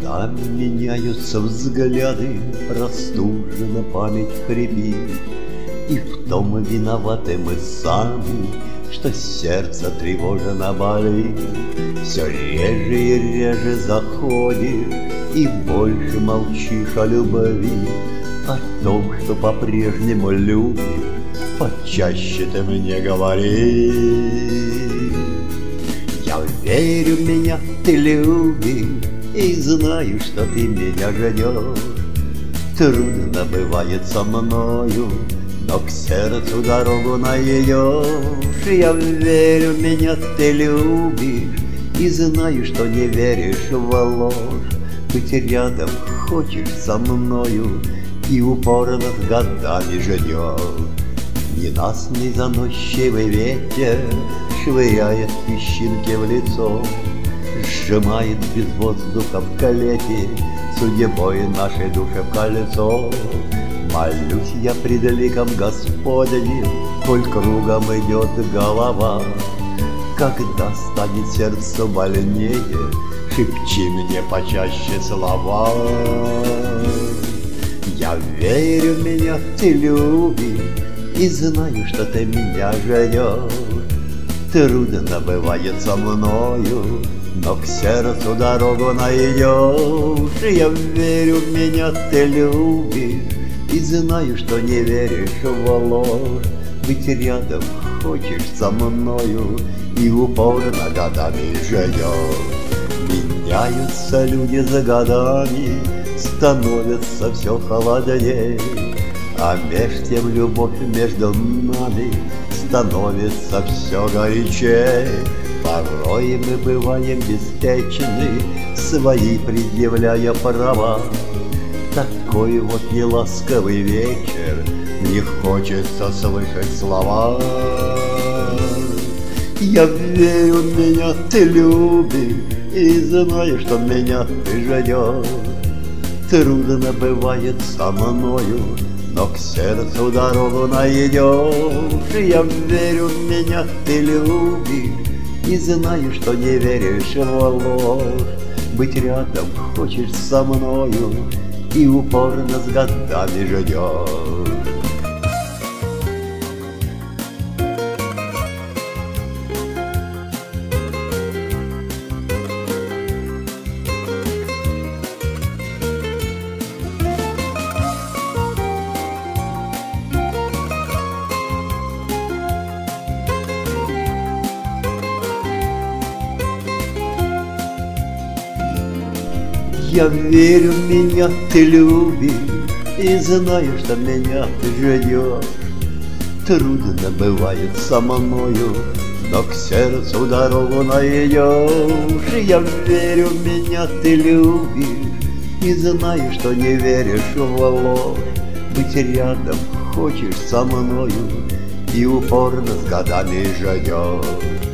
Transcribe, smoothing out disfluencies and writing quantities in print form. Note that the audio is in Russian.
Годами меняются взгляды, простужена память хрипит, и в том виноваты мы сами, что сердце тревожно болит. Все реже и реже заходишь, и больше молчишь о любви, о том, что по-прежнему любишь, почаще ты мне говори. Я верю, меня ты любишь, и знаю, что ты меня ждешь. Трудно бывает со мною, но к сердцу дорогу найдешь. Я верю, меня ты любишь, и знаю, что не веришь в ложь. Быть рядом хочешь со мною, и упорно годами ждешь. Ненастный заносчивый ветер швыряет песчинки в лицо, сжимает без воздуха в калете судьбой нашей души в кольцо. Молюсь я пред ликом Господним, коль кругом идет голова. Когда станет сердцу больнее, шепчи мне почаще слова. Я верю, меня ты любишь, и знаю, что ты меня ждешь. Трудно бывает со мною, но к сердцу дорогу найдешь. Я верю, меня ты любишь, и знаю, что не веришь в ложь. Быть рядом хочешь со мною, и упорно годами ждешь. Меняются люди за годами, становится все холоднее, а меж тем любовь между нами становится все горячее. Порой мы бываем беспечны, свои предъявляя права. Такой вот неласковый вечер, не хочется слышать слова. Я верю, меня ты любишь, и знаю, что меня ты ждешь. Трудно бывает со мною, но к сердцу дорогу найдешь. Я верю, меня ты любишь, и знаю, что не веришь в ложь. Быть рядом хочешь со мною, и упорно с годами ждешь. Я верю, меня ты любишь, и знаю, что меня ты ждешь. Трудно бывает со мною, но к сердцу дорогу найдешь. Я верю, меня ты любишь, и знаю, что не веришь в ложь. Быть рядом хочешь со мною, и упорно с годами ждешь.